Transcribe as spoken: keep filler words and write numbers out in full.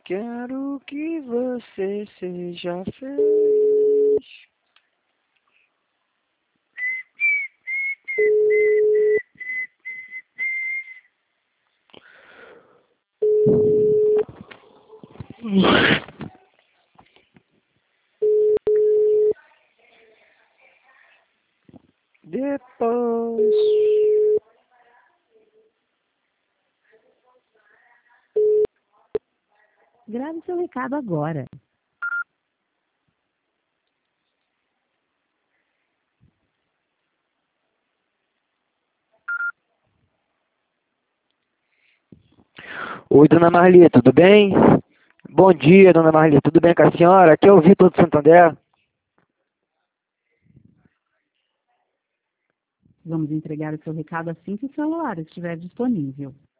Quero que você seja feliz. Depois. Grave seu recado agora. Oi, dona Marli, tudo bem? Bom dia, dona Marli, tudo bem com a senhora? Aqui é o Vitor do Santander. Vamos entregar o seu recado assim que o celular estiver disponível.